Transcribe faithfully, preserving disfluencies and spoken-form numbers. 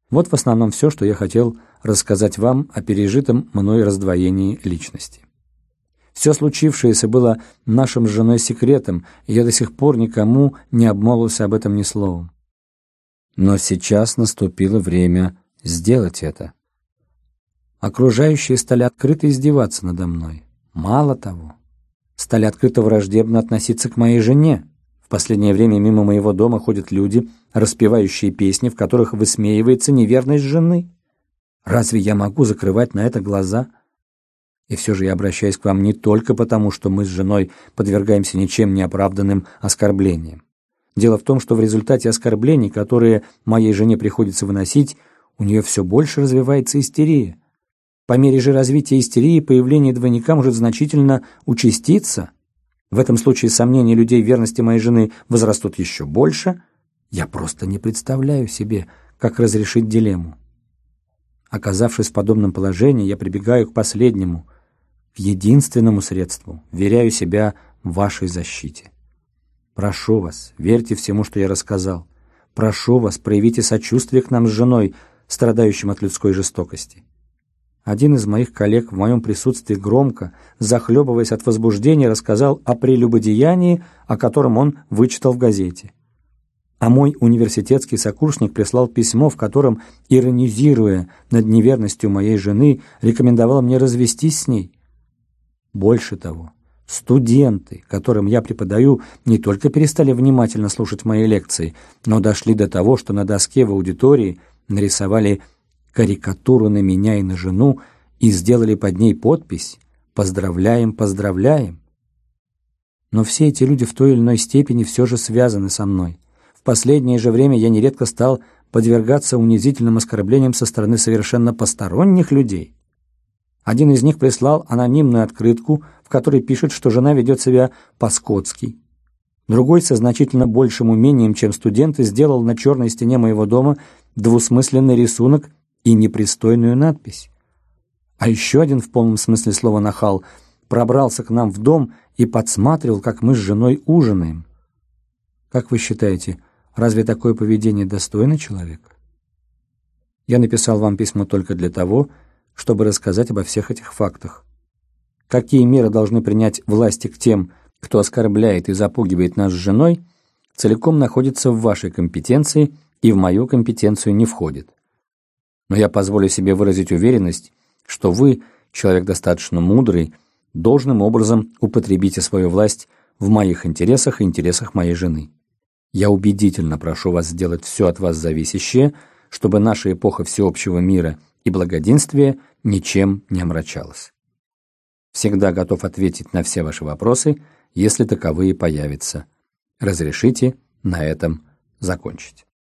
Вот в основном все, что я хотел рассказать вам о пережитом мной раздвоении личности. Все случившееся было нашим с женой секретом, и я до сих пор никому не обмолвился об этом ни словом. Но сейчас наступило время сделать это. Окружающие стали открыто издеваться надо мной. Мало того, стали открыто враждебно относиться к моей жене. В последнее время мимо моего дома ходят люди, распевающие песни, в которых высмеивается неверность жены. Разве я могу закрывать на это глаза? И все же я обращаюсь к вам не только потому, что мы с женой подвергаемся ничем не оправданным оскорблениям. Дело в том, что в результате оскорблений, которые моей жене приходится выносить, у нее все больше развивается истерия. По мере же развития истерии появление двойника может значительно участиться. В этом случае сомнения людей в верности моей жены возрастут еще больше. Я просто не представляю себе, как разрешить дилемму. Оказавшись в подобном положении, я прибегаю к последнему, к единственному средству, вверяю себя вашей защите. Прошу вас, верьте всему, что я рассказал. Прошу вас, проявите сочувствие к нам с женой, страдающим от людской жестокости. Один из моих коллег в моем присутствии громко, захлебываясь от возбуждения, рассказал о прелюбодеянии, о котором он вычитал в газете. А мой университетский сокурсник прислал письмо, в котором, иронизируя над неверностью моей жены, рекомендовал мне развестись с ней. Больше того, студенты, которым я преподаю, не только перестали внимательно слушать мои лекции, но дошли до того, что на доске в аудитории нарисовали карикатуру на меня и на жену и сделали под ней подпись «Поздравляем, поздравляем». Но все эти люди в той или иной степени все же связаны со мной. В последнее же время я нередко стал подвергаться унизительным оскорблениям со стороны совершенно посторонних людей. Один из них прислал анонимную открытку, в которой пишет, что жена ведет себя по-скотски. Другой со значительно большим умением, чем студенты, сделал на черной стене моего дома двусмысленный рисунок и непристойную надпись. А еще один в полном смысле слова нахал пробрался к нам в дом и подсматривал, как мы с женой ужинаем. Как вы считаете, разве такое поведение достойно человека? Я написал вам письмо только для того, чтобы рассказать обо всех этих фактах. Какие меры должны принять власти к тем, кто оскорбляет и запугивает нас с женой, целиком находится в вашей компетенции и в мою компетенцию не входит. Но я позволю себе выразить уверенность, что вы, человек достаточно мудрый, должным образом употребите свою власть в моих интересах и интересах моей жены. Я убедительно прошу вас сделать все от вас зависящее, чтобы наша эпоха всеобщего мира и благоденствия ничем не омрачалась. Всегда готов ответить на все ваши вопросы, если таковые появятся. Разрешите на этом закончить.